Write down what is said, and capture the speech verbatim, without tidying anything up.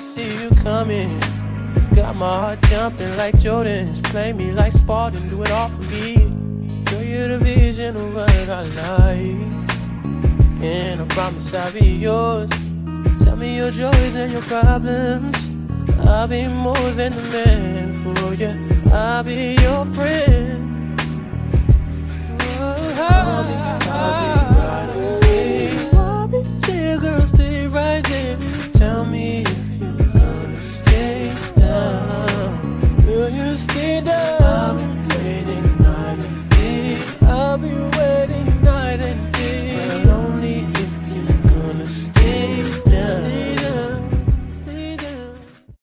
see you coming. Got my heart jumping like Jordan's. Play me like Spartan, do it all for me. Show you the vision of what I like, and I promise I'll be yours. Tell me your joys and your problems. I'll be more than a man for you. I'll be your friend.